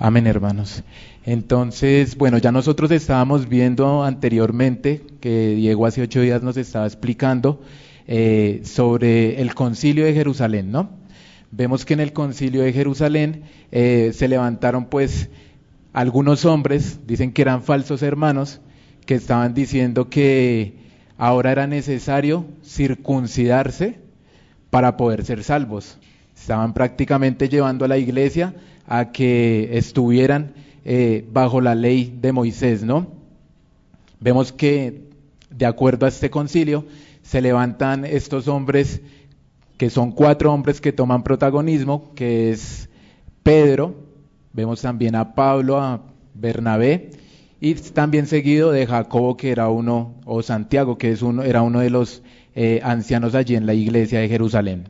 Amén, hermanos. Entonces, bueno, ya nosotros estábamos viendo anteriormente que Diego hace 8 días nos estaba explicando sobre el Concilio de Jerusalén, ¿no? Vemos que en el Concilio de Jerusalén se levantaron pues algunos hombres, dicen que eran falsos hermanos, que estaban diciendo que ahora era necesario circuncidarse para poder ser salvos. Estaban prácticamente llevando a la iglesia a que estuvieran bajo la ley de Moisés, ¿no? Vemos que de acuerdo a este concilio se levantan estos hombres, que son 4 hombres que toman protagonismo, que es Pedro, vemos también a Pablo, a Bernabé, y también seguido de Jacobo, que era uno, o Santiago, que era uno de los ancianos allí en la iglesia de Jerusalén.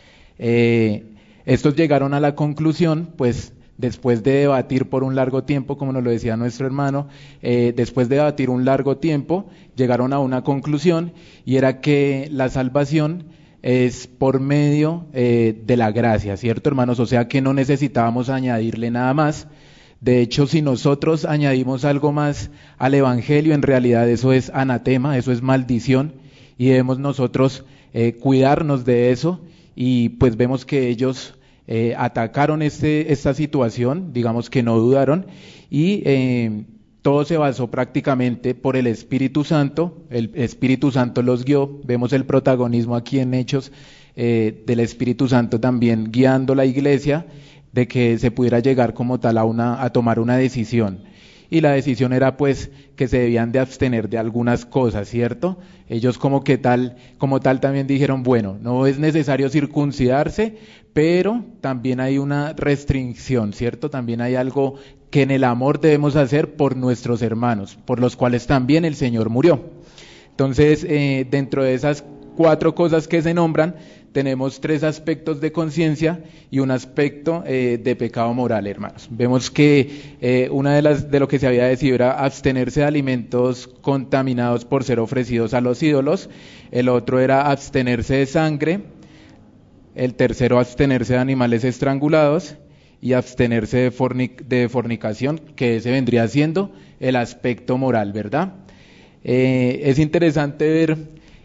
Estos llegaron a la conclusión, pues después de debatir por un largo tiempo, como nos lo decía nuestro hermano, después de debatir un largo tiempo, llegaron a una conclusión, y era que la salvación es por medio de la gracia, ¿cierto, hermanos? O sea que no necesitábamos añadirle nada más. De hecho, si nosotros añadimos algo más al evangelio, en realidad eso es anatema, eso es maldición, y debemos nosotros cuidarnos de eso. Y pues vemos que ellos atacaron esta situación, digamos que no dudaron, y todo se basó prácticamente por el Espíritu Santo. El Espíritu Santo los guió. Vemos el protagonismo aquí en Hechos del Espíritu Santo también guiando la iglesia, de que se pudiera llegar como tal a tomar una decisión. Y la decisión era pues que se debían de abstener de algunas cosas, ¿cierto? Ellos como tal también dijeron, bueno, no es necesario circuncidarse, pero también hay una restricción, ¿cierto? También hay algo que en el amor debemos hacer por nuestros hermanos, por los cuales también el Señor murió. Entonces, dentro de esas 4 cosas que se nombran, tenemos 3 aspectos de conciencia y un aspecto de pecado moral, hermanos. Vemos que una de lo que se había decidido era abstenerse de alimentos contaminados por ser ofrecidos a los ídolos. El otro era abstenerse de sangre. El tercero, abstenerse de animales estrangulados, y abstenerse de fornicación, que ese vendría siendo el aspecto moral, ¿verdad? Es interesante ver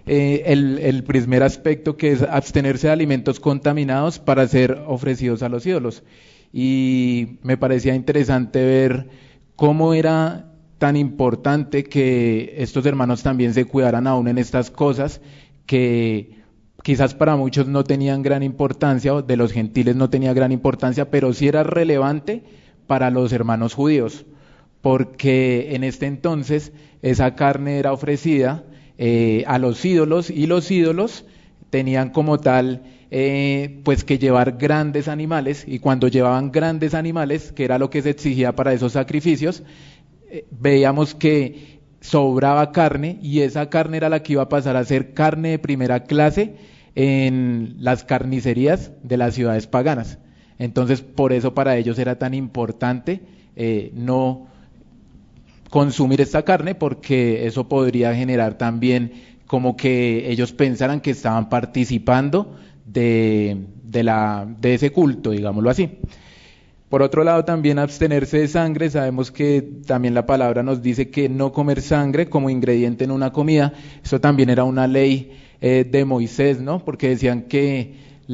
el primer aspecto, que es abstenerse de alimentos contaminados para ser ofrecidos a los ídolos. Y me parecía interesante ver cómo era tan importante que estos hermanos también se cuidaran aún en estas cosas que quizás para muchos no tenían gran importancia, o de los gentiles no tenía gran importancia, pero sí era relevante para los hermanos judíos, porque en este entonces esa carne era ofrecida a los ídolos, y los ídolos tenían como tal pues que llevar grandes animales, y cuando llevaban grandes animales, que era lo que se exigía para esos sacrificios, veíamos que sobraba carne, y esa carne era la que iba a pasar a ser carne de primera clase en las carnicerías de las ciudades paganas. Entonces, por eso para ellos era tan importante no consumir esta carne, porque eso podría generar también como que ellos pensaran que estaban participando de ese culto, digámoslo así. Por otro lado, también abstenerse de sangre. Sabemos que también la palabra nos dice que no comer sangre como ingrediente en una comida. Eso también era una ley de Moisés, ¿no? Porque decían que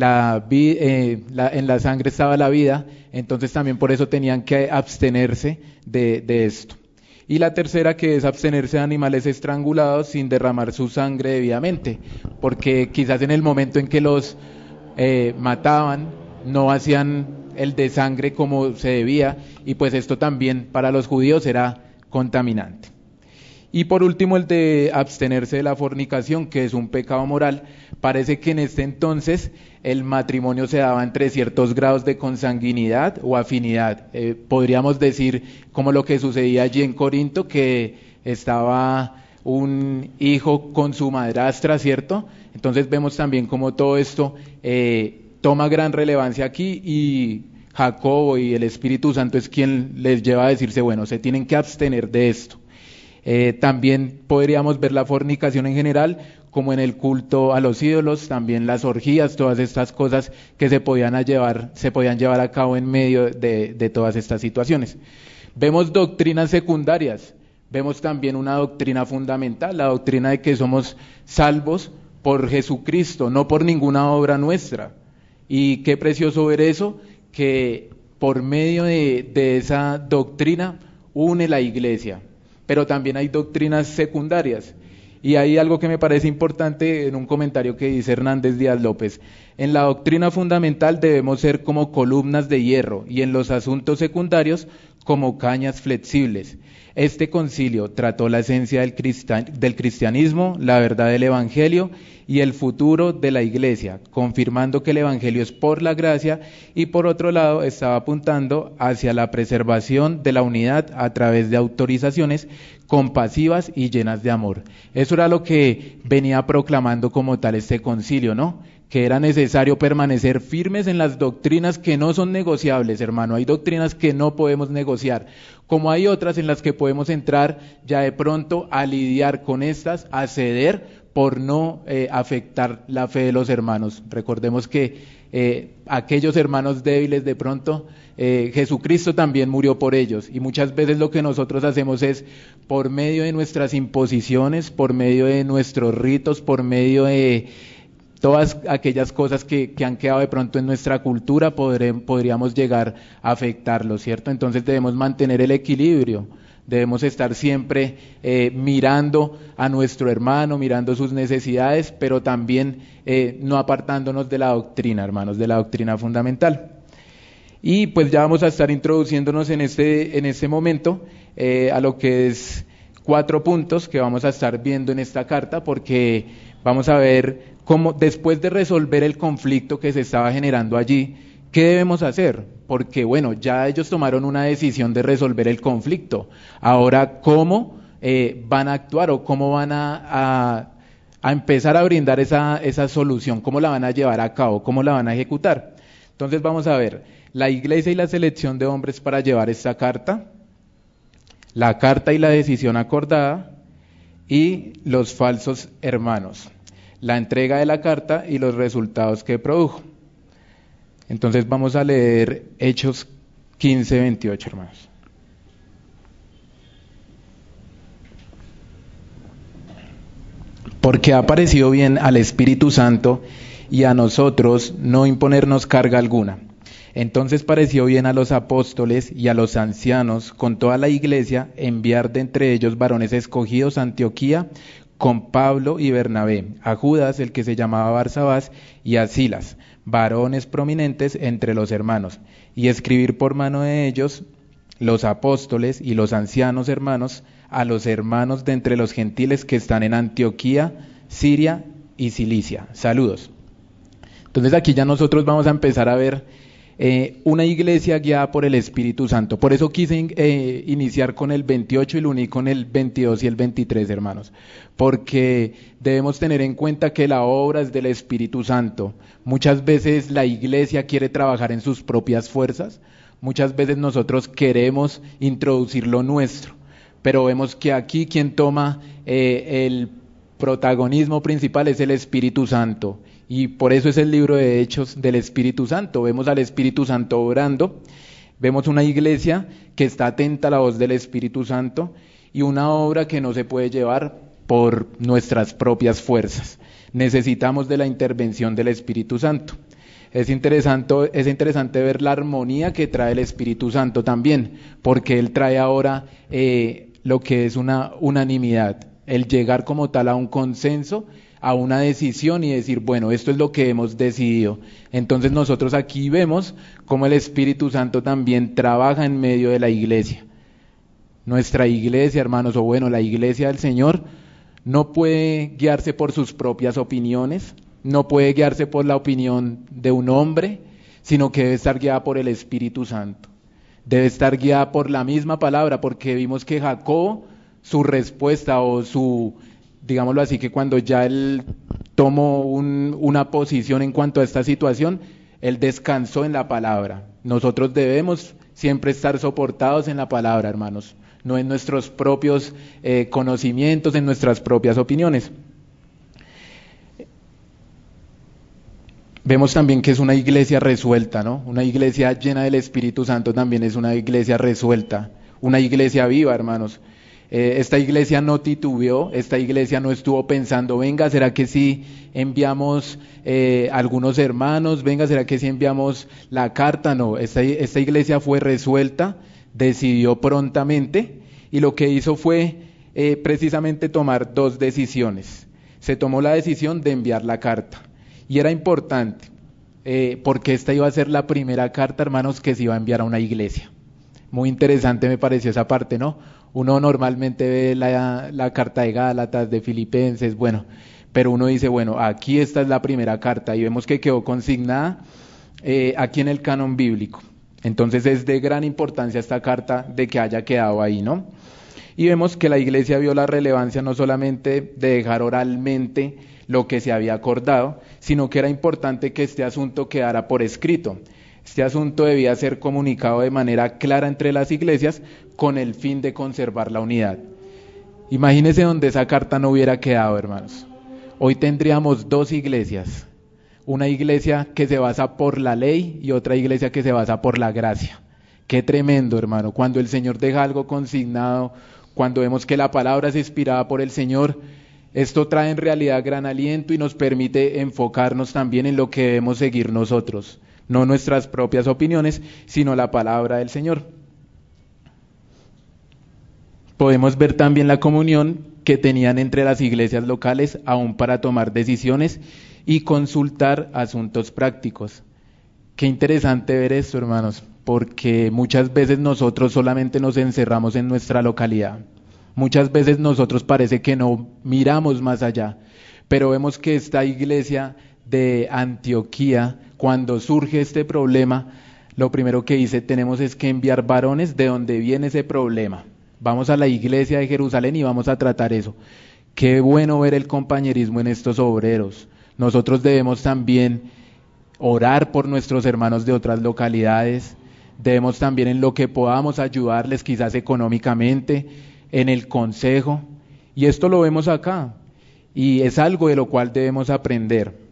en la sangre estaba la vida, entonces también por eso tenían que abstenerse de esto. Y la tercera, que es abstenerse de animales estrangulados sin derramar su sangre debidamente, porque quizás en el momento en que los mataban no hacían el de sangre como se debía, y pues esto también para los judíos era contaminante. Y por último, el de abstenerse de la fornicación, que es un pecado moral. Parece que en este entonces el matrimonio se daba entre ciertos grados de consanguinidad o afinidad. Podríamos decir como lo que sucedía allí en Corinto, que estaba un hijo con su madrastra, ¿cierto? Entonces vemos también como todo esto toma gran relevancia aquí, y Jacobo y el Espíritu Santo es quien les lleva a decirse, bueno, se tienen que abstener de esto. También podríamos ver la fornicación en general como en el culto a los ídolos, también las orgías, todas estas cosas que se podían llevar a cabo en medio de todas estas situaciones. Vemos doctrinas secundarias, vemos también una doctrina fundamental, la doctrina de que somos salvos por Jesucristo, no por ninguna obra nuestra. Y qué precioso ver eso, que por medio de esa doctrina une la iglesia. Pero también hay doctrinas secundarias. Y hay algo que me parece importante en un comentario que dice Hernández Díaz López. En la doctrina fundamental debemos ser como columnas de hierro y en los asuntos secundarios como cañas flexibles. Este concilio trató la esencia del cristianismo, la verdad del evangelio y el futuro de la iglesia, confirmando que el evangelio es por la gracia y por otro lado estaba apuntando hacia la preservación de la unidad a través de autorizaciones compasivas y llenas de amor. Eso era lo que venía proclamando como tal este concilio, ¿no? Que era necesario permanecer firmes en las doctrinas que no son negociables, hermano. Hay doctrinas que no podemos negociar, como hay otras en las que podemos entrar ya de pronto a lidiar con estas, a ceder por no afectar la fe de los hermanos. Recordemos que aquellos hermanos débiles de pronto, Jesucristo también murió por ellos y muchas veces lo que nosotros hacemos es por medio de nuestras imposiciones, por medio de nuestros ritos, por medio de todas aquellas cosas que han quedado de pronto en nuestra cultura podríamos llegar a afectarlo, ¿cierto? Entonces debemos mantener el equilibrio, debemos estar siempre mirando a nuestro hermano, mirando sus necesidades, pero también no apartándonos de la doctrina, hermanos, de la doctrina fundamental. Y pues ya vamos a estar introduciéndonos en este momento a lo que es 4 puntos que vamos a estar viendo en esta carta, porque vamos a ver cómo después de resolver el conflicto que se estaba generando allí, ¿qué debemos hacer? Porque bueno, ya ellos tomaron una decisión de resolver el conflicto. Ahora, ¿cómo van a actuar o cómo van a empezar a brindar esa solución? ¿Cómo la van a llevar a cabo? ¿Cómo la van a ejecutar? Entonces vamos a ver la iglesia y la selección de hombres para llevar esta carta, la carta y la decisión acordada y los falsos hermanos, la entrega de la carta y los resultados que produjo. Entonces vamos a leer Hechos 15:28, hermanos. Porque ha parecido bien al Espíritu Santo y a nosotros no imponernos carga alguna. Entonces pareció bien a los apóstoles y a los ancianos con toda la iglesia enviar de entre ellos varones escogidos a Antioquía con Pablo y Bernabé, a Judas, el que se llamaba Barsabás, y a Silas, varones prominentes entre los hermanos, y escribir por mano de ellos, los apóstoles y los ancianos hermanos, a los hermanos de entre los gentiles que están en Antioquía, Siria y Cilicia. Saludos. Entonces aquí ya nosotros vamos a empezar a ver una iglesia guiada por el Espíritu Santo. Por eso quise iniciar con el 28 y lo uní con el 22 y el 23, hermanos, porque debemos tener en cuenta que la obra es del Espíritu Santo. Muchas veces la iglesia quiere trabajar en sus propias fuerzas, muchas veces nosotros queremos introducir lo nuestro, pero vemos que aquí quien toma el protagonismo principal es el Espíritu Santo. Y por eso es el libro de Hechos del Espíritu Santo. Vemos al Espíritu Santo orando, vemos una iglesia que está atenta a la voz del Espíritu Santo y una obra que no se puede llevar por nuestras propias fuerzas. Necesitamos de la intervención del Espíritu Santo. Es interesante ver la armonía que trae el Espíritu Santo también, porque Él trae ahora lo que es una unanimidad, el llegar como tal a un consenso, a una decisión y decir, bueno, esto es lo que hemos decidido. Entonces nosotros aquí vemos cómo el Espíritu Santo también trabaja en medio de la iglesia. Nuestra iglesia, hermanos, o bueno, la iglesia del Señor, no puede guiarse por sus propias opiniones, no puede guiarse por la opinión de un hombre, sino que debe estar guiada por el Espíritu Santo. Debe estar guiada por la misma palabra, porque vimos que Jacobo, su respuesta o digámoslo así, que cuando ya él tomó una posición en cuanto a esta situación, él descansó en la palabra. Nosotros debemos siempre estar soportados en la palabra, hermanos, no en nuestros propios conocimientos, en nuestras propias opiniones. Vemos también que es una iglesia resuelta, ¿no? Una iglesia llena del Espíritu Santo también es una iglesia resuelta, una iglesia viva, hermanos. Esta iglesia no titubeó, esta iglesia no estuvo pensando, venga, ¿será que sí enviamos algunos hermanos? Venga, ¿será que sí enviamos la carta? No, esta iglesia fue resuelta, decidió prontamente y lo que hizo fue precisamente tomar dos decisiones. Se tomó la decisión de enviar la carta y era importante porque esta iba a ser la primera carta, hermanos, que se iba a enviar a una iglesia. Muy interesante me pareció esa parte, ¿no? Uno normalmente ve la carta de Gálatas, de Filipenses, bueno, pero uno dice, bueno, aquí esta es la primera carta y vemos que quedó consignada aquí en el canon bíblico. Entonces es de gran importancia esta carta de que haya quedado ahí, ¿no? Y vemos que la iglesia vio la relevancia no solamente de dejar oralmente lo que se había acordado, sino que era importante que este asunto quedara por escrito. Este asunto debía ser comunicado de manera clara entre las iglesias con el fin de conservar la unidad. Imagínense donde esa carta no hubiera quedado, hermanos. Hoy tendríamos dos iglesias, una iglesia que se basa por la ley y otra iglesia que se basa por la gracia. Qué tremendo, hermano, cuando el Señor deja algo consignado, cuando vemos que la palabra es inspirada por el Señor, esto trae en realidad gran aliento y nos permite enfocarnos también en lo que debemos seguir nosotros. No nuestras propias opiniones, sino la palabra del Señor. Podemos ver también la comunión que tenían entre las iglesias locales, aún para tomar decisiones y consultar asuntos prácticos. Qué interesante ver esto, hermanos, porque muchas veces nosotros solamente nos encerramos en nuestra localidad. Muchas veces nosotros parece que no miramos más allá, pero vemos que esta iglesia de Antioquía, cuando surge este problema, lo primero que dice, tenemos es que enviar varones de donde viene ese problema. Vamos a la iglesia de Jerusalén y vamos a tratar eso. Qué bueno ver el compañerismo en estos obreros. Nosotros debemos también orar por nuestros hermanos de otras localidades. Debemos también en lo que podamos ayudarles, quizás económicamente, en el consejo. Y esto lo vemos acá. Y es algo de lo cual debemos aprender.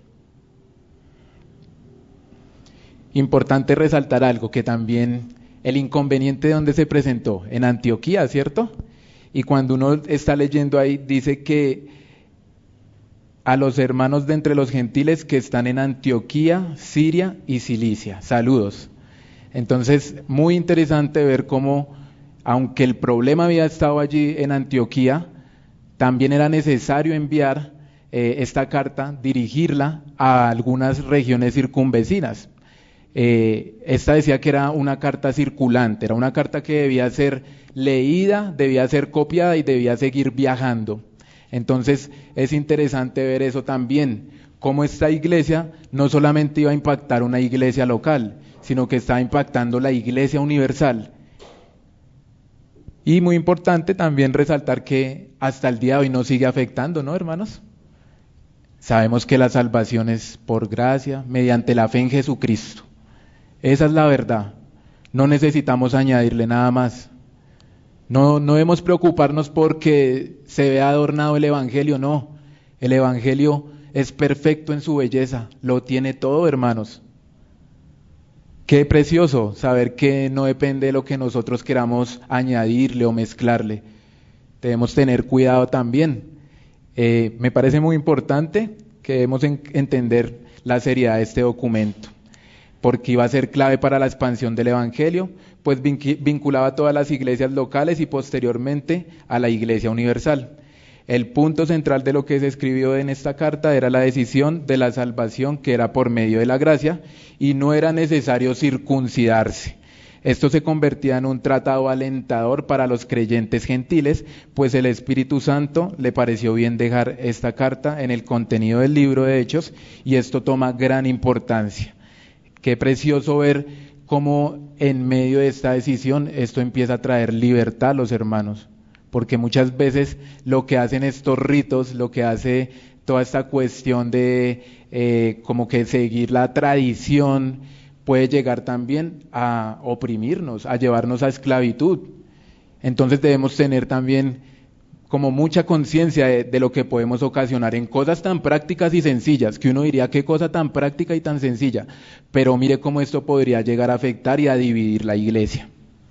Importante resaltar algo, que también el inconveniente de donde se presentó, en Antioquía, ¿cierto? Y cuando uno está leyendo ahí, dice que a los hermanos de entre los gentiles que están en Antioquía, Siria y Cilicia, saludos. Entonces, muy interesante ver cómo, aunque el problema había estado allí en Antioquía, también era necesario enviar esta carta, dirigirla a algunas regiones circunvecinas. Esta decía que era una carta circulante, era una carta que debía ser leída, debía ser copiada y debía seguir viajando. Entonces es interesante ver eso también, cómo esta iglesia no solamente iba a impactar una iglesia local, sino que estaba impactando la iglesia universal. Y muy importante también resaltar que hasta el día de hoy nos sigue afectando, ¿no, hermanos? Sabemos que la salvación es por gracia, mediante la fe en Jesucristo. Esa es la verdad. No necesitamos añadirle nada más. No debemos preocuparnos porque se vea adornado el Evangelio, no. El Evangelio es perfecto en su belleza, lo tiene todo, hermanos. Qué precioso saber que no depende de lo que nosotros queramos añadirle o mezclarle. Debemos tener cuidado también. Me parece muy importante que debemos entender la seriedad de este documento, porque iba a ser clave para la expansión del Evangelio, pues vinculaba a todas las iglesias locales y posteriormente a la Iglesia Universal. El punto central de lo que se escribió en esta carta era la decisión de la salvación que era por medio de la gracia y no era necesario circuncidarse. Esto se convertía en un tratado alentador para los creyentes gentiles, pues el Espíritu Santo le pareció bien dejar esta carta en el contenido del libro de Hechos y esto toma gran importancia. Qué precioso ver cómo en medio de esta decisión esto empieza a traer libertad a los hermanos, porque muchas veces lo que hacen estos ritos, lo que hace toda esta cuestión de como que seguir la tradición, puede llegar también a oprimirnos, a llevarnos a esclavitud. Entonces debemos tener también como mucha conciencia de lo que podemos ocasionar en cosas tan prácticas y sencillas, que uno diría qué cosa tan práctica y tan sencilla, pero mire cómo esto podría llegar a afectar y a dividir la iglesia.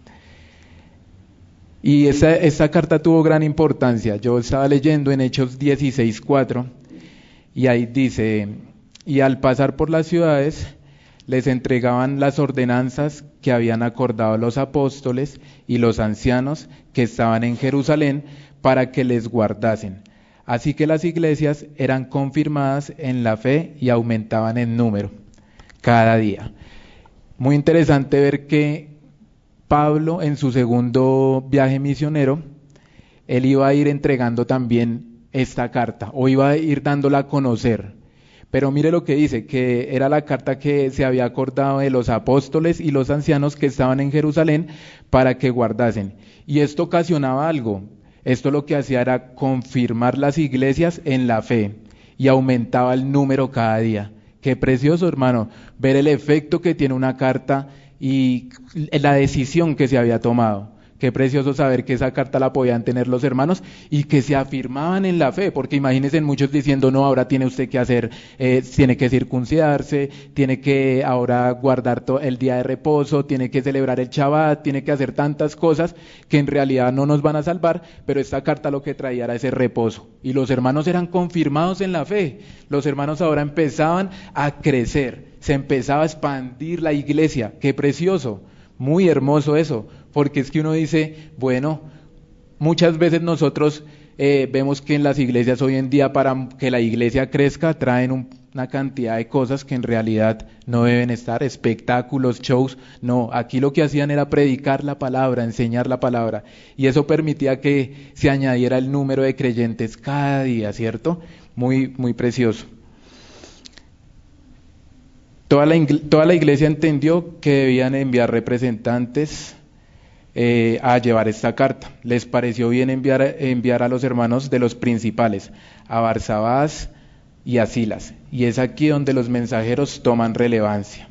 Y esta carta tuvo gran importancia. Yo estaba leyendo en Hechos 16:4 y ahí dice, y al pasar por las ciudades les entregaban las ordenanzas que habían acordado los apóstoles y los ancianos que estaban en Jerusalén para que les guardasen. Así que las iglesias eran confirmadas en la fe y aumentaban en número cada día. Muy interesante ver que Pablo, en su segundo viaje misionero, él iba a ir entregando también esta carta, o iba a ir dándola a conocer. Pero mire lo que dice, que era la carta que se había acordado de los apóstoles y los ancianos que estaban en Jerusalén para que guardasen. Y esto ocasionaba algo. Esto lo que hacía era confirmar las iglesias en la fe y aumentaba el número cada día. Qué precioso, hermano, ver el efecto que tiene una carta y la decisión que se había tomado. Qué precioso saber que esa carta la podían tener los hermanos y que se afirmaban en la fe, porque imagínense muchos diciendo, no, ahora tiene usted que hacer, tiene que circuncidarse, tiene que ahora guardar el día de reposo, tiene que celebrar el Shabbat, tiene que hacer tantas cosas que en realidad no nos van a salvar, pero esta carta lo que traía era ese reposo. Y los hermanos eran confirmados en la fe, los hermanos ahora empezaban a crecer, se empezaba a expandir la iglesia. Qué precioso, muy hermoso eso. Porque es que uno dice, bueno, muchas veces nosotros vemos que en las iglesias hoy en día para que la iglesia crezca traen una cantidad de cosas que en realidad no deben estar, espectáculos, shows. No, aquí lo que hacían era predicar la palabra, enseñar la palabra, y eso permitía que se añadiera el número de creyentes cada día, ¿cierto? Muy, muy precioso. Toda la iglesia entendió que debían enviar representantes a llevar esta carta. Les pareció bien enviar a los hermanos de los principales, a Barsabás y a Silas, y es aquí donde los mensajeros toman relevancia.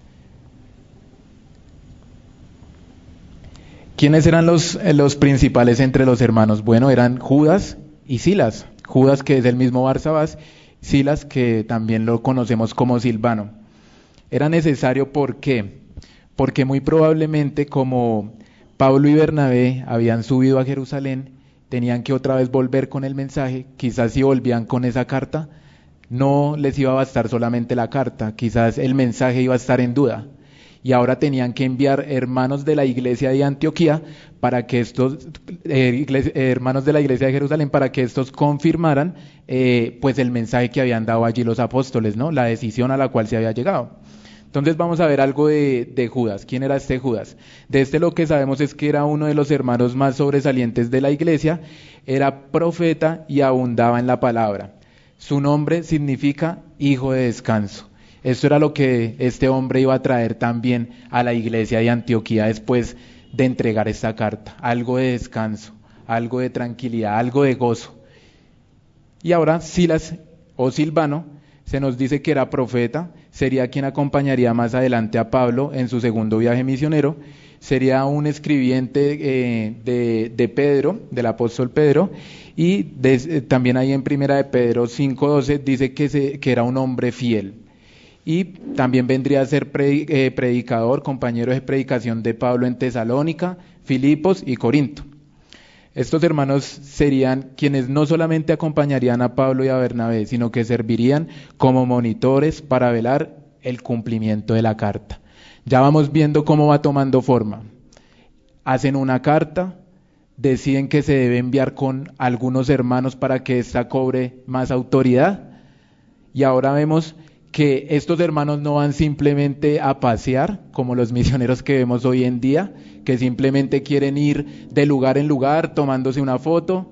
¿Quiénes eran los principales entre los hermanos? Bueno, eran Judas y Silas. Judas, que es el mismo Barsabás, Silas, que también lo conocemos como Silvano. Era necesario, ¿por qué? Porque muy probablemente, como Pablo y Bernabé habían subido a Jerusalén, tenían que otra vez volver con el mensaje. Quizás si volvían con esa carta, no les iba a bastar solamente la carta, quizás el mensaje iba a estar en duda. Y ahora tenían que enviar hermanos de la iglesia de Antioquía para que estos, hermanos de la iglesia de Jerusalén, para que estos confirmaran pues el mensaje que habían dado allí los apóstoles, ¿no? La decisión a la cual se había llegado. Entonces vamos a ver algo de Judas. ¿Quién era este Judas? De este lo que sabemos es que era uno de los hermanos más sobresalientes de la iglesia, era profeta y abundaba en la palabra. Su nombre significa hijo de descanso. Esto era lo que este hombre iba a traer también a la iglesia de Antioquía después de entregar esta carta. Algo de descanso, algo de tranquilidad, algo de gozo. Y ahora Silas o Silvano se nos dice que era profeta, sería quien acompañaría más adelante a Pablo en su segundo viaje misionero, sería un escribiente de Pedro, del apóstol Pedro, y también ahí en primera de Pedro 5:12 dice que era un hombre fiel. Y también vendría a ser predicador, compañero de predicación de Pablo en Tesalónica, Filipos y Corinto. Estos hermanos serían quienes no solamente acompañarían a Pablo y a Bernabé, sino que servirían como monitores para velar el cumplimiento de la carta. Ya vamos viendo cómo va tomando forma. Hacen una carta, deciden que se debe enviar con algunos hermanos para que ésta cobre más autoridad, y ahora vemos que estos hermanos no van simplemente a pasear, como los misioneros que vemos hoy en día, que simplemente quieren ir de lugar en lugar, tomándose una foto,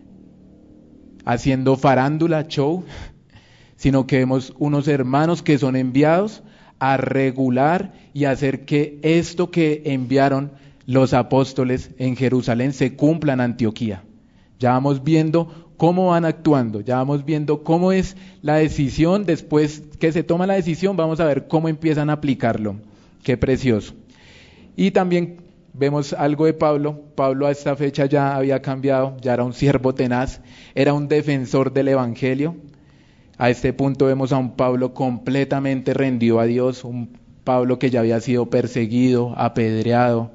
haciendo farándula, show, sino que vemos unos hermanos que son enviados a regular y hacer que esto que enviaron los apóstoles en Jerusalén se cumpla en Antioquía. Ya vamos viendo cómo van actuando, ya vamos viendo cómo es la decisión. Después que se toma la decisión, vamos a ver cómo empiezan a aplicarlo. Qué precioso. Y también vemos algo de Pablo. Pablo a esta fecha ya había cambiado, ya era un siervo tenaz, era un defensor del Evangelio. A este punto vemos a un Pablo completamente rendido a Dios, un Pablo que ya había sido perseguido, apedreado.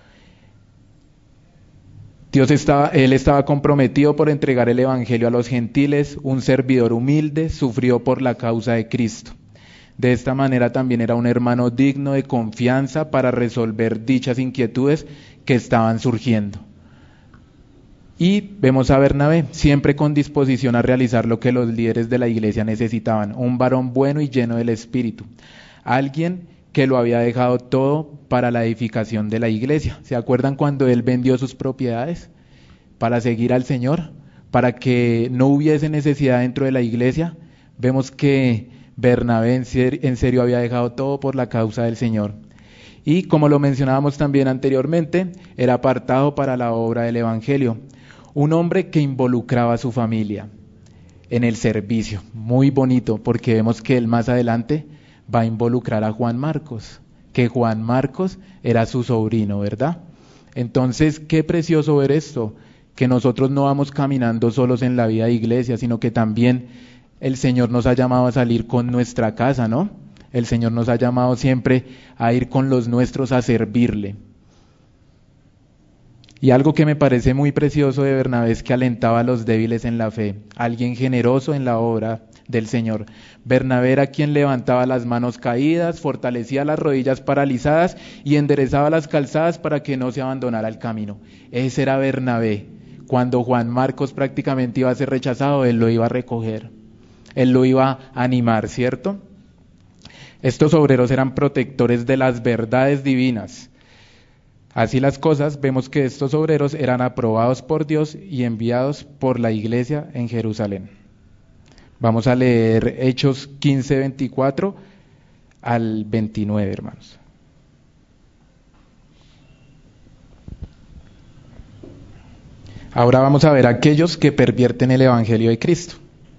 Él estaba comprometido por entregar el Evangelio a los gentiles, un servidor humilde, sufrió por la causa de Cristo. De esta manera también era un hermano digno de confianza para resolver dichas inquietudes que estaban surgiendo. Y vemos a Bernabé, siempre con disposición a realizar lo que los líderes de la iglesia necesitaban, un varón bueno y lleno del Espíritu, alguien que lo había dejado todo para la edificación de la iglesia. ¿Se acuerdan cuando él vendió sus propiedades para seguir al Señor? Para que no hubiese necesidad dentro de la iglesia. Vemos que Bernabé en serio había dejado todo por la causa del Señor. Y como lo mencionábamos también anteriormente, era apartado para la obra del Evangelio. Un hombre que involucraba a su familia en el servicio. Muy bonito, porque vemos que él más adelante va a involucrar a Juan Marcos, que Juan Marcos era su sobrino, ¿verdad? Entonces, qué precioso ver esto, que nosotros no vamos caminando solos en la vida de iglesia, sino que también el Señor nos ha llamado a salir con nuestra casa, ¿no? El Señor nos ha llamado siempre a ir con los nuestros a servirle. Y algo que me parece muy precioso de Bernabé es que alentaba a los débiles en la fe, alguien generoso en la obra del Señor. Bernabé era quien levantaba las manos caídas, fortalecía las rodillas paralizadas y enderezaba las calzadas para que no se abandonara el camino. Ese era Bernabé. Cuando Juan Marcos prácticamente iba a ser rechazado, él lo iba a recoger, él lo iba a animar, ¿cierto? Estos obreros eran protectores de las verdades divinas. Así las cosas, vemos que estos obreros eran aprobados por Dios y enviados por la iglesia en Jerusalén. Vamos a leer Hechos 15, 24 al 29, hermanos. Ahora vamos a ver a aquellos que pervierten el Evangelio de Cristo.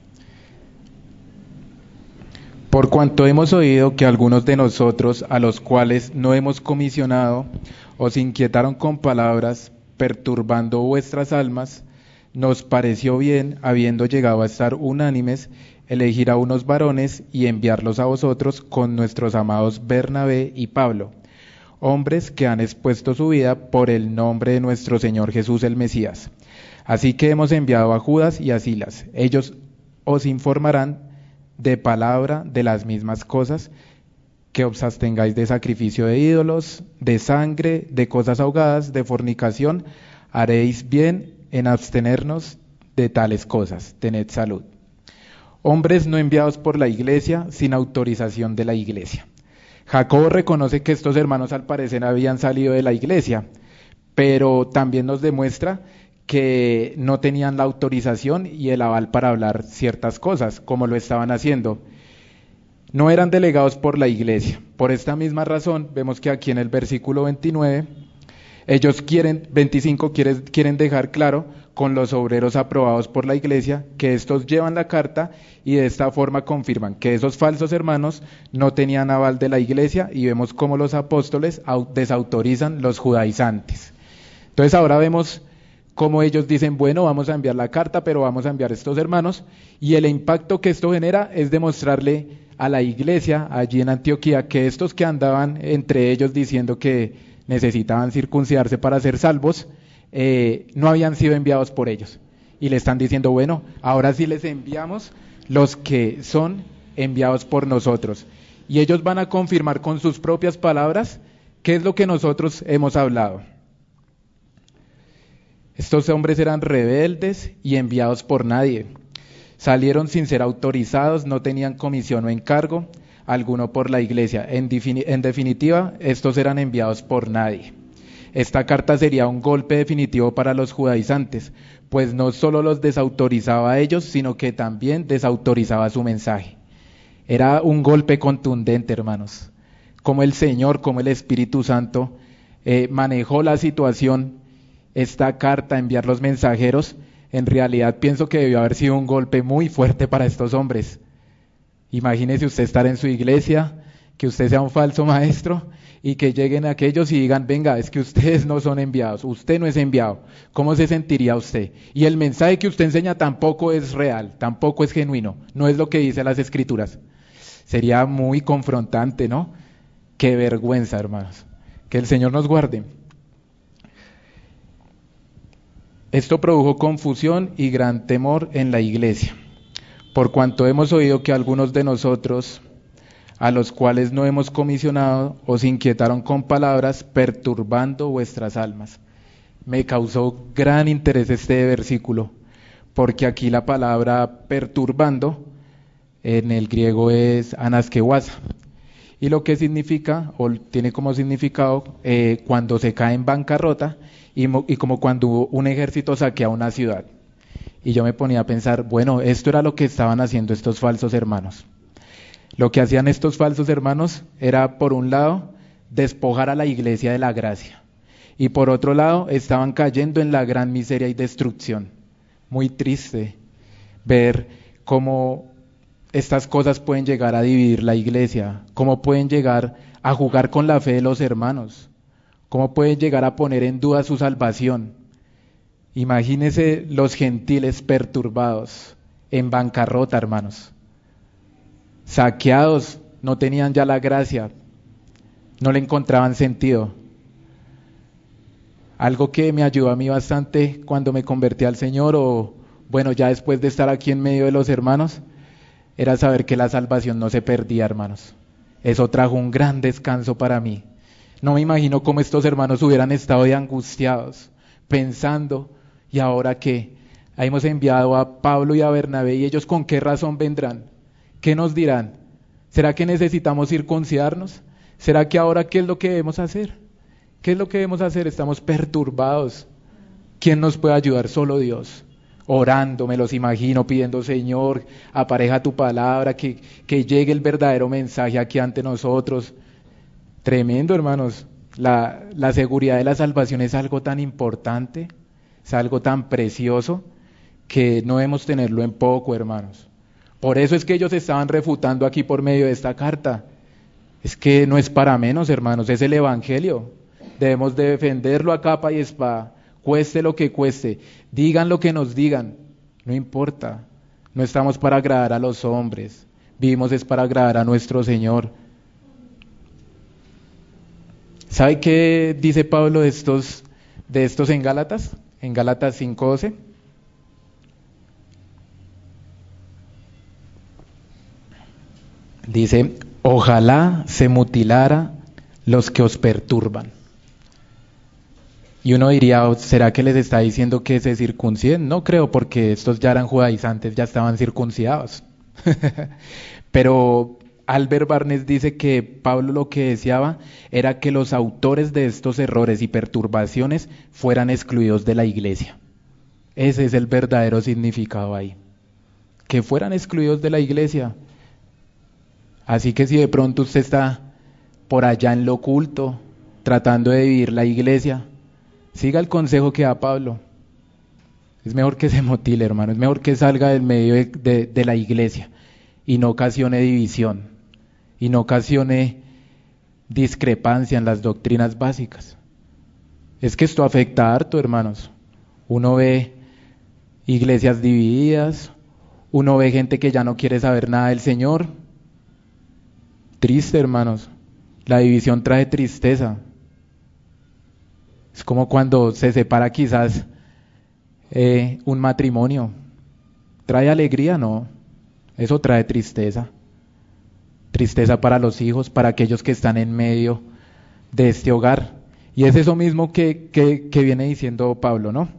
Por cuanto hemos oído que algunos de nosotros, a los cuales no hemos comisionado, os inquietaron con palabras, perturbando vuestras almas, nos pareció bien, habiendo llegado a estar unánimes, elegir a unos varones y enviarlos a vosotros con nuestros amados Bernabé y Pablo, hombres que han expuesto su vida por el nombre de nuestro Señor Jesús el Mesías. Así que hemos enviado a Judas y a Silas. Ellos os informarán de palabra de las mismas cosas, que os abstengáis de sacrificio de ídolos, de sangre, de cosas ahogadas, de fornicación. Haréis bien en abstenernos de tales cosas. Tened salud. Hombres no enviados por la iglesia, sin autorización de la iglesia. Jacobo reconoce que estos hermanos al parecer habían salido de la iglesia, pero también nos demuestra que no tenían la autorización y el aval para hablar ciertas cosas, como lo estaban haciendo. No eran delegados por la iglesia. Por esta misma razón, vemos que aquí en el versículo 29, ellos quieren dejar claro con los obreros aprobados por la iglesia que estos llevan la carta y de esta forma confirman que esos falsos hermanos no tenían aval de la iglesia, y vemos cómo los apóstoles desautorizan los judaizantes. Entonces ahora vemos cómo ellos dicen, bueno, vamos a enviar la carta, pero vamos a enviar a estos hermanos, y el impacto que esto genera es demostrarle a la iglesia allí en Antioquía que estos que andaban entre ellos diciendo que necesitaban circuncidarse para ser salvos, no habían sido enviados por ellos. Y le están diciendo, bueno, ahora sí les enviamos los que son enviados por nosotros. Y ellos van a confirmar con sus propias palabras qué es lo que nosotros hemos hablado. Estos hombres eran rebeldes y enviados por nadie. Salieron sin ser autorizados, no tenían comisión o encargo alguno por la iglesia. En definitiva, estos eran enviados por nadie. Esta carta sería un golpe definitivo para los judaizantes, pues no solo los desautorizaba a ellos, sino que también desautorizaba su mensaje. Era un golpe contundente, hermanos. Como el Señor, como el Espíritu Santo manejó la situación, esta carta, enviar los mensajeros, en realidad pienso que debió haber sido un golpe muy fuerte para estos hombres. Imagínese usted estar en su iglesia, que usted sea un falso maestro y que lleguen aquellos y digan, venga, es que ustedes no son enviados, usted no es enviado. ¿Cómo se sentiría usted? Y el mensaje que usted enseña tampoco es real, tampoco es genuino, no es lo que dice las Escrituras. Sería muy confrontante, ¿no? Qué vergüenza, hermanos. Que el Señor nos guarde. Esto produjo confusión y gran temor en la iglesia, por cuanto hemos oído que algunos de nosotros, a los cuales no hemos comisionado, os inquietaron con palabras, perturbando vuestras almas. Me causó gran interés este versículo, porque aquí la palabra perturbando en el griego es anaskewasa, y lo que significa, o tiene como significado, cuando se cae en bancarrota y como cuando un ejército saquea una ciudad. Y yo me ponía a pensar, bueno, esto era lo que estaban haciendo estos falsos hermanos. Lo que hacían estos falsos hermanos era, por un lado, despojar a la iglesia de la gracia, y por otro lado, estaban cayendo en la gran miseria y destrucción. Muy triste ver cómo estas cosas pueden llegar a dividir la iglesia, cómo pueden llegar a jugar con la fe de los hermanos, cómo pueden llegar a poner en duda su salvación. Imagínense los gentiles perturbados, en bancarrota, hermanos, saqueados, no tenían ya la gracia, no le encontraban sentido. Algo que me ayudó a mí bastante cuando me convertí al Señor, o bueno, ya después de estar aquí en medio de los hermanos, era saber que la salvación no se perdía, hermanos. Eso trajo un gran descanso para mí. No me imagino cómo estos hermanos hubieran estado de angustiados, pensando, ¿y ahora qué? Hemos enviado a Pablo y a Bernabé, ¿y ellos con qué razón vendrán? ¿Qué nos dirán? ¿Será que necesitamos circuncidarnos? ¿Será que ahora qué es lo que debemos hacer? ¿Qué es lo que debemos hacer? Estamos perturbados. ¿Quién nos puede ayudar? Solo Dios. Orando, me los imagino, pidiendo, Señor, apareja tu palabra, que llegue el verdadero mensaje aquí ante nosotros. Tremendo, hermanos. La seguridad de la salvación es algo tan importante, es algo tan precioso, que no debemos tenerlo en poco, hermanos. Por eso es que ellos estaban refutando aquí por medio de esta carta. Es que no es para menos, hermanos, es el Evangelio. Debemos de defenderlo a capa y espada, cueste lo que cueste, digan lo que nos digan, no importa. No estamos para agradar a los hombres, vivimos es para agradar a nuestro Señor. ¿Sabe qué dice Pablo de estos en Gálatas? En Gálatas 5:12. Dice, ojalá se mutilara los que os perturban. Y uno diría, ¿será que les está diciendo que se circunciden? No creo, porque estos ya eran judaizantes, ya estaban circuncidados. Pero Albert Barnes dice que Pablo lo que deseaba era que los autores de estos errores y perturbaciones fueran excluidos de la iglesia. Ese es el verdadero significado ahí. Que fueran excluidos de la iglesia. Así que si de pronto usted está por allá en lo oculto, tratando de vivir la iglesia, siga el consejo que da Pablo. Es mejor que se motile, hermano, es mejor que salga del medio de la iglesia y no ocasione división, y no ocasione discrepancia en las doctrinas básicas. Es que esto afecta harto, hermanos. Uno ve iglesias divididas, uno ve gente que ya no quiere saber nada del Señor. Triste, hermanos. La división trae tristeza. Es como cuando se separa quizás un matrimonio. ¿Trae alegría? No. Eso trae tristeza. Tristeza para los hijos, para aquellos que están en medio de este hogar. Y es eso mismo que viene diciendo Pablo, ¿no?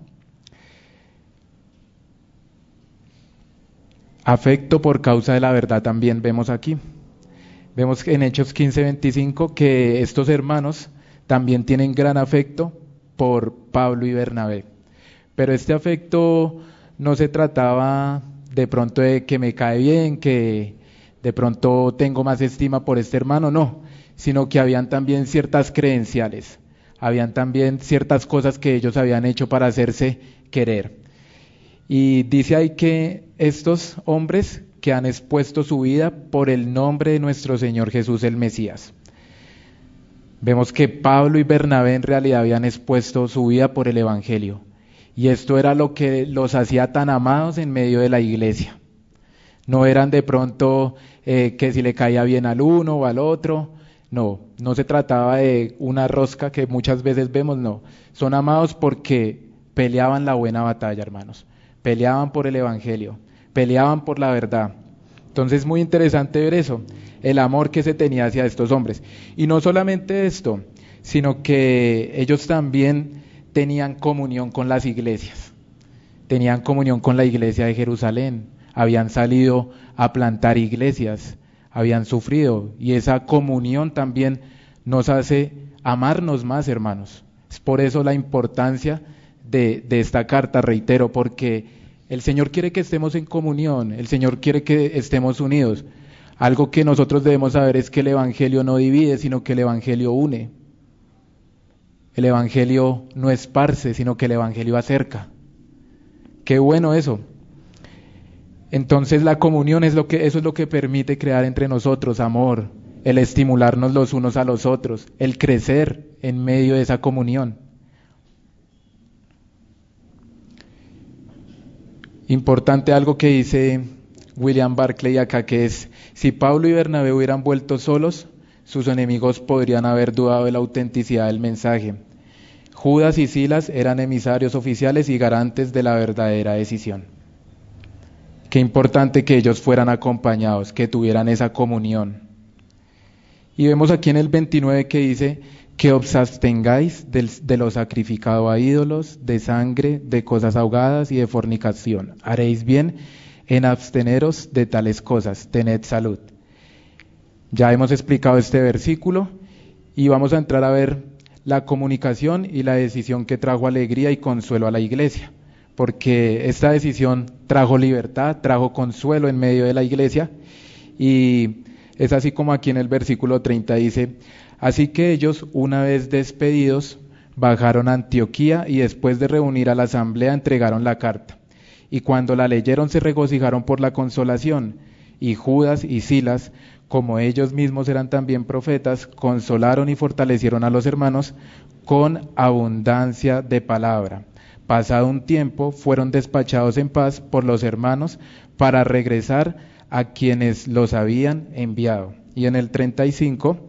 Afecto por causa de la verdad también vemos aquí. Vemos en Hechos 15:25 que estos hermanos también tienen gran afecto por Pablo y Bernabé. Pero este afecto no se trataba de pronto de que me cae bien, que de pronto tengo más estima por este hermano, no, sino que habían también ciertas credenciales, habían también ciertas cosas que ellos habían hecho para hacerse querer. Y dice ahí que estos hombres que han expuesto su vida por el nombre de nuestro Señor Jesús el Mesías. Vemos que Pablo y Bernabé en realidad habían expuesto su vida por el Evangelio. Y esto era lo que los hacía tan amados en medio de la iglesia. No eran de pronto que si le caía bien al uno o al otro. No se trataba de una rosca que muchas veces vemos, no. Son amados porque peleaban la buena batalla, hermanos. Peleaban por el Evangelio, peleaban por la verdad. Entonces es muy interesante ver eso, el amor que se tenía hacia estos hombres. Y no solamente esto, sino que ellos también tenían comunión con las iglesias. Tenían comunión con la iglesia de Jerusalén. Habían salido a plantar iglesias, habían sufrido. Y esa comunión también nos hace amarnos más, hermanos. Es por eso la importancia de esta carta, reitero, porque el Señor quiere que estemos en comunión, el Señor quiere que estemos unidos. Algo que nosotros debemos saber es que el Evangelio no divide, sino que el Evangelio une. El Evangelio no esparce, sino que el Evangelio acerca. Qué bueno eso. Entonces la comunión eso es lo que permite crear entre nosotros amor, el estimularnos los unos a los otros, el crecer en medio de esa comunión. Importante algo que dice William Barclay acá, que es: si Pablo y Bernabé hubieran vuelto solos, sus enemigos podrían haber dudado de la autenticidad del mensaje. Judas y Silas eran emisarios oficiales y garantes de la verdadera decisión. Qué importante que ellos fueran acompañados, que tuvieran esa comunión. Y vemos aquí en el 29 que dice: que os abstengáis de lo sacrificado a ídolos, de sangre, de cosas ahogadas y de fornicación. Haréis bien en absteneros de tales cosas, tened salud. Ya hemos explicado este versículo y vamos a entrar a ver la comunicación y la decisión que trajo alegría y consuelo a la iglesia, porque esta decisión trajo libertad, trajo consuelo en medio de la iglesia, y es así como aquí en el versículo 30 dice: así que ellos, una vez despedidos, bajaron a Antioquía y después de reunir a la asamblea entregaron la carta. Y cuando la leyeron se regocijaron por la consolación. Y Judas y Silas, como ellos mismos eran también profetas, consolaron y fortalecieron a los hermanos con abundancia de palabra. Pasado un tiempo, fueron despachados en paz por los hermanos para regresar a quienes los habían enviado. Y en el 35...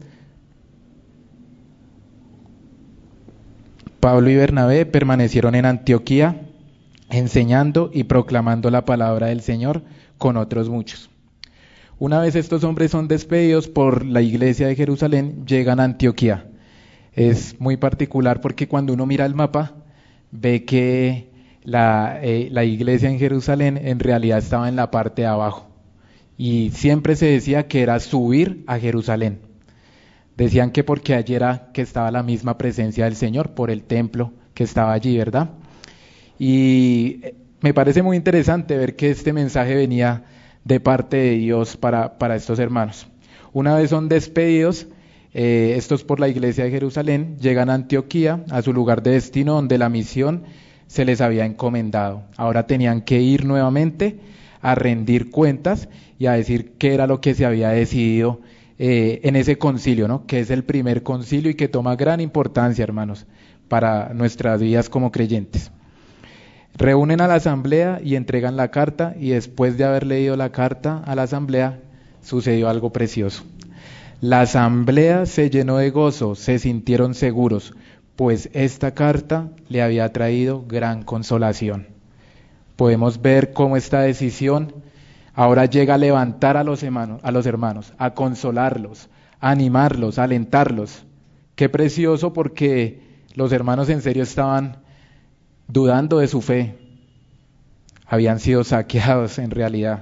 Pablo y Bernabé permanecieron en Antioquía, enseñando y proclamando la palabra del Señor con otros muchos. Una vez estos hombres son despedidos por la iglesia de Jerusalén, llegan a Antioquía. Es muy particular porque cuando uno mira el mapa, ve que la iglesia en Jerusalén en realidad estaba en la parte de abajo. Y siempre se decía que era subir a Jerusalén. Decían que porque allí era que estaba la misma presencia del Señor, por el templo que estaba allí, ¿verdad? Y me parece muy interesante ver que este mensaje venía de parte de Dios para estos hermanos. Una vez son despedidos, estos por la iglesia de Jerusalén, llegan a Antioquía, a su lugar de destino, donde la misión se les había encomendado. Ahora tenían que ir nuevamente a rendir cuentas y a decir qué era lo que se había decidido en ese concilio, ¿no? Que es el primer concilio y que toma gran importancia, hermanos, para nuestras vidas como creyentes. Reúnen a la asamblea y entregan la carta, y después de haber leído la carta a la asamblea, sucedió algo precioso. La asamblea se llenó de gozo, se sintieron seguros, pues esta carta le había traído gran consolación. Podemos ver cómo esta decisión ahora llega a levantar a los hermanos, a consolarlos, a animarlos, a alentarlos. Qué precioso, porque los hermanos en serio estaban dudando de su fe. Habían sido saqueados en realidad.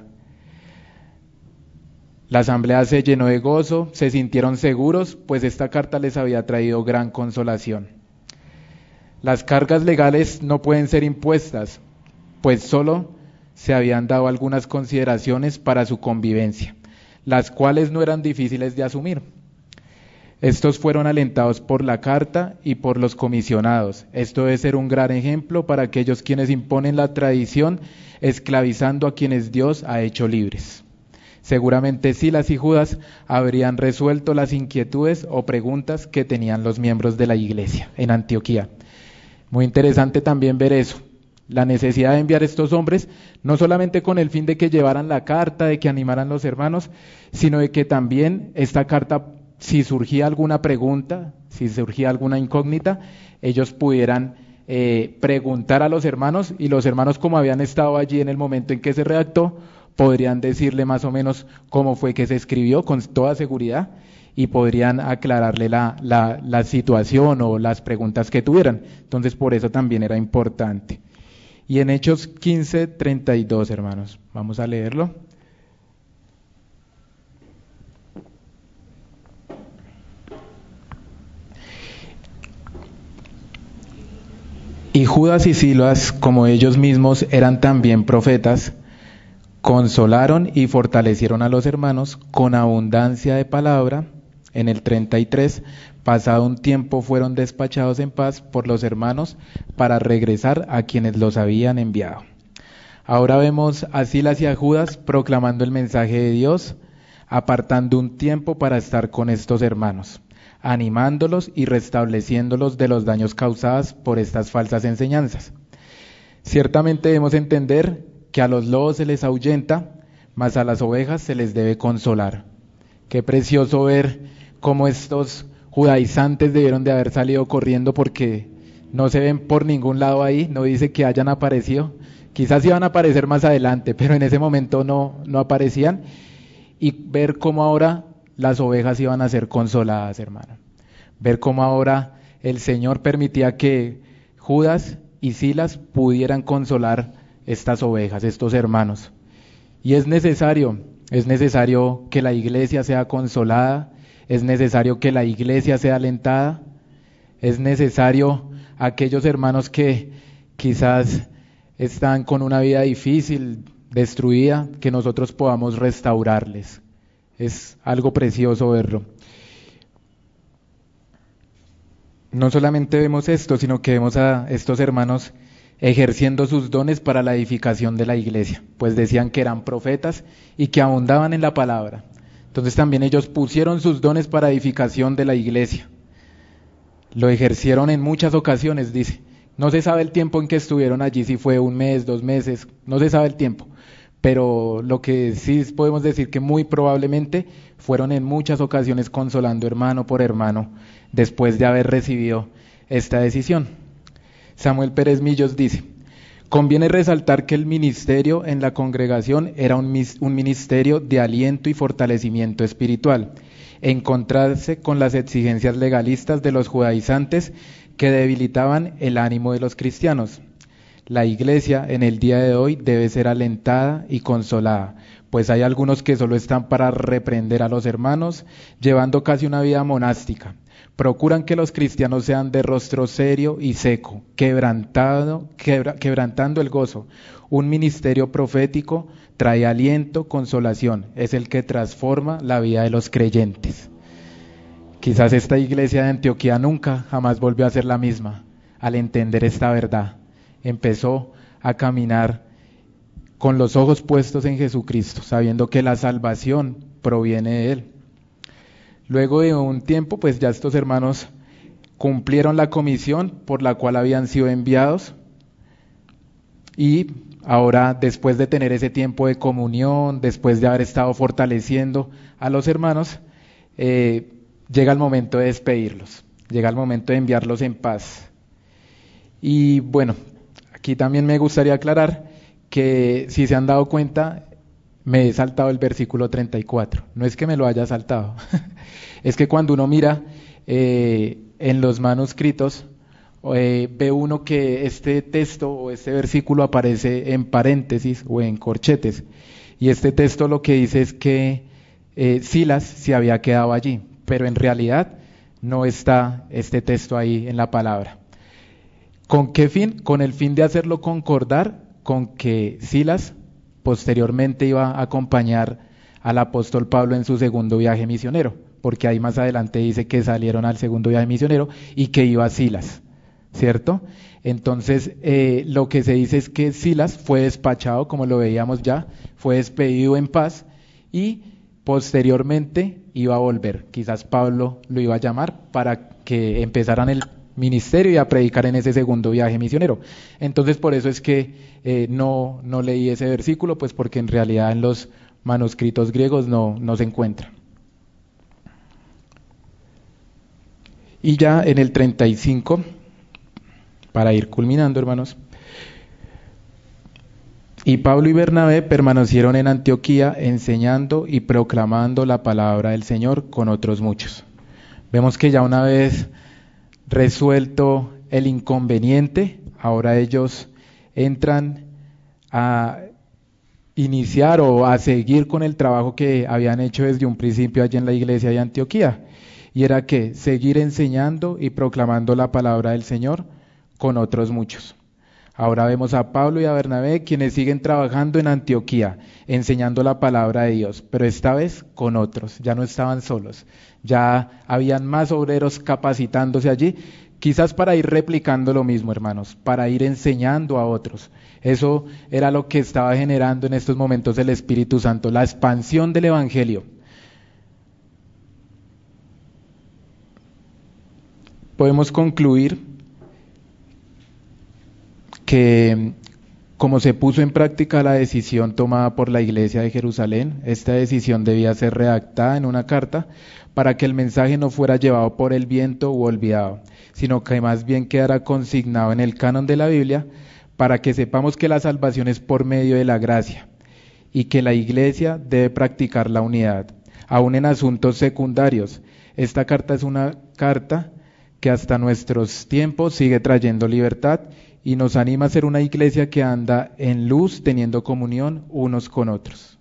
La asamblea se llenó de gozo, se sintieron seguros, pues esta carta les había traído gran consolación. Las cargas legales no pueden ser impuestas, pues solo se habían dado algunas consideraciones para su convivencia, las cuales no eran difíciles de asumir. Estos fueron alentados por la carta y por los comisionados. Esto debe ser un gran ejemplo para aquellos quienes imponen la tradición, esclavizando a quienes Dios ha hecho libres. Seguramente Silas y Judas habrían resuelto las inquietudes o preguntas que tenían los miembros de la iglesia en Antioquía. Muy interesante también ver eso, la necesidad de enviar estos hombres, no solamente con el fin de que llevaran la carta, de que animaran los hermanos, sino de que también esta carta, si surgía alguna pregunta, si surgía alguna incógnita, ellos pudieran preguntar a los hermanos, y los hermanos, como habían estado allí en el momento en que se redactó, podrían decirle más o menos cómo fue que se escribió con toda seguridad y podrían aclararle la situación o las preguntas que tuvieran. Entonces, por eso también era importante. Y en Hechos 15:32, hermanos, vamos a leerlo. Y Judas y Silas, como ellos mismos eran también profetas, consolaron y fortalecieron a los hermanos con abundancia de palabra. En el 33, pasado un tiempo, fueron despachados en paz por los hermanos para regresar a quienes los habían enviado. Ahora vemos a Silas y a Judas proclamando el mensaje de Dios, apartando un tiempo para estar con estos hermanos, animándolos y restableciéndolos de los daños causados por estas falsas enseñanzas. Ciertamente debemos entender que a los lobos se les ahuyenta, mas a las ovejas se les debe consolar. Qué precioso ver cómo estos judaizantes debieron de haber salido corriendo, porque no se ven por ningún lado ahí, no dice que hayan aparecido, quizás iban a aparecer más adelante, pero en ese momento no aparecían, y ver cómo ahora las ovejas iban a ser consoladas, hermano. Ver cómo ahora el Señor permitía que Judas y Silas pudieran consolar estas ovejas, estos hermanos. Y es necesario que la iglesia sea consolada, es necesario que la iglesia sea alentada, es necesario aquellos hermanos que quizás están con una vida difícil, destruida, que nosotros podamos restaurarles. Es algo precioso verlo. No solamente vemos esto, sino que vemos a estos hermanos ejerciendo sus dones para la edificación de la iglesia, pues decían que eran profetas y que abundaban en la palabra. Entonces también ellos pusieron sus dones para edificación de la iglesia. Lo ejercieron en muchas ocasiones, dice. No se sabe el tiempo en que estuvieron allí, si fue 1 mes, 2 meses, no se sabe el tiempo. Pero lo que sí podemos decir que muy probablemente fueron en muchas ocasiones consolando hermano por hermano después de haber recibido esta decisión. Samuel Pérez Millos dice: conviene resaltar que el ministerio en la congregación era un ministerio de aliento y fortalecimiento espiritual, en contraste con las exigencias legalistas de los judaizantes que debilitaban el ánimo de los cristianos. La iglesia en el día de hoy debe ser alentada y consolada, pues hay algunos que solo están para reprender a los hermanos, llevando casi una vida monástica. Procuran que los cristianos sean de rostro serio y seco, quebrantando el gozo. Un ministerio profético trae aliento, consolación, es el que transforma la vida de los creyentes. Quizás esta iglesia de Antioquía nunca, jamás volvió a ser la misma al entender esta verdad. Empezó a caminar con los ojos puestos en Jesucristo, sabiendo que la salvación proviene de Él. Luego de un tiempo, pues ya estos hermanos cumplieron la comisión por la cual habían sido enviados, y ahora, después de tener ese tiempo de comunión, después de haber estado fortaleciendo a los hermanos, llega el momento de despedirlos, llega el momento de enviarlos en paz. Y bueno, aquí también me gustaría aclarar que, si se han dado cuenta, me he saltado el versículo 34. No es que me lo haya saltado, es que cuando uno mira en los manuscritos, ve uno que este texto o este versículo aparece en paréntesis o en corchetes. Y este texto lo que dice es que Silas se había quedado allí, pero en realidad no está este texto ahí en la palabra. ¿Con qué fin? Con el fin de hacerlo concordar con que Silas posteriormente iba a acompañar al apóstol Pablo en su segundo viaje misionero, porque ahí más adelante dice que salieron al segundo viaje misionero y que iba Silas, ¿cierto? Entonces lo que se dice es que Silas fue despachado, como lo veíamos ya, fue despedido en paz, y posteriormente iba a volver. Quizás Pablo lo iba a llamar para que empezaran el ministerio y a predicar en ese segundo viaje misionero. Entonces por eso es que no leí ese versículo, pues porque en realidad en los manuscritos griegos no se encuentra. Y ya en el 35, para ir culminando, hermanos, y Pablo y Bernabé permanecieron en Antioquía enseñando y proclamando la palabra del Señor con otros muchos. Vemos que ya una vez resuelto el inconveniente, ahora ellos entran a iniciar o a seguir con el trabajo que habían hecho desde un principio allí en la iglesia de Antioquía, y era que seguir enseñando y proclamando la palabra del Señor con otros muchos. Ahora vemos a Pablo y a Bernabé, quienes siguen trabajando en Antioquía, enseñando la palabra de Dios, pero esta vez con otros, ya no estaban solos, ya habían más obreros capacitándose allí, quizás para ir replicando lo mismo, hermanos, para ir enseñando a otros. Eso era lo que estaba generando en estos momentos el Espíritu Santo, la expansión del Evangelio. Podemos concluir que como se puso en práctica la decisión tomada por la Iglesia de Jerusalén, esta decisión debía ser redactada en una carta para que el mensaje no fuera llevado por el viento u olvidado, sino que más bien quedara consignado en el canon de la Biblia para que sepamos que la salvación es por medio de la gracia y que la Iglesia debe practicar la unidad, aún en asuntos secundarios. Esta carta es una carta que hasta nuestros tiempos sigue trayendo libertad y nos anima a ser una iglesia que anda en luz, teniendo comunión unos con otros.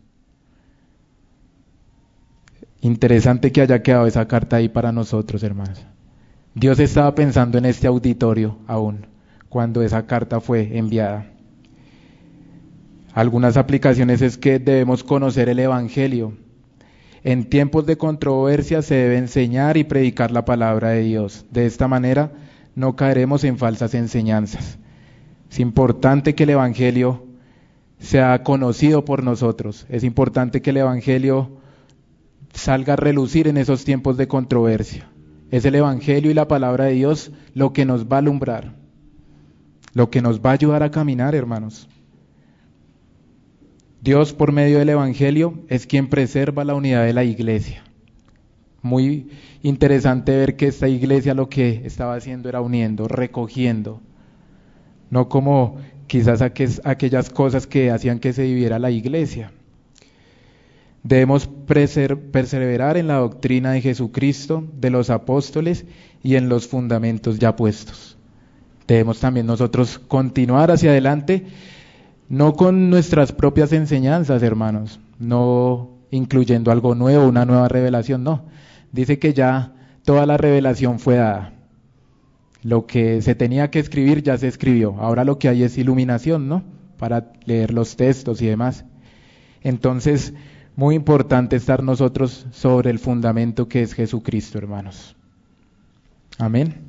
Interesante que haya quedado esa carta ahí para nosotros, hermanos. Dios estaba pensando en este auditorio aún, cuando esa carta fue enviada. Algunas aplicaciones es que debemos conocer el Evangelio. En tiempos de controversia se debe enseñar y predicar la palabra de Dios. De esta manera no caeremos en falsas enseñanzas. Es importante que el Evangelio sea conocido por nosotros. Es importante que el Evangelio salga a relucir en esos tiempos de controversia. Es el Evangelio y la palabra de Dios lo que nos va a alumbrar, lo que nos va a ayudar a caminar, hermanos. Dios, por medio del Evangelio, es quien preserva la unidad de la iglesia. Muy interesante ver que esta iglesia lo que estaba haciendo era uniendo, recogiendo. No como quizás aquellas cosas que hacían que se dividiera la iglesia. Debemos perseverar en la doctrina de Jesucristo, de los apóstoles y en los fundamentos ya puestos. Debemos también nosotros continuar hacia adelante, no con nuestras propias enseñanzas, hermanos, no incluyendo algo nuevo, una nueva revelación, no. Dice que ya toda la revelación fue dada. Lo que se tenía que escribir ya se escribió. Ahora lo que hay es iluminación, ¿no? Para leer los textos y demás. Entonces, muy importante estar nosotros sobre el fundamento que es Jesucristo, hermanos. Amén.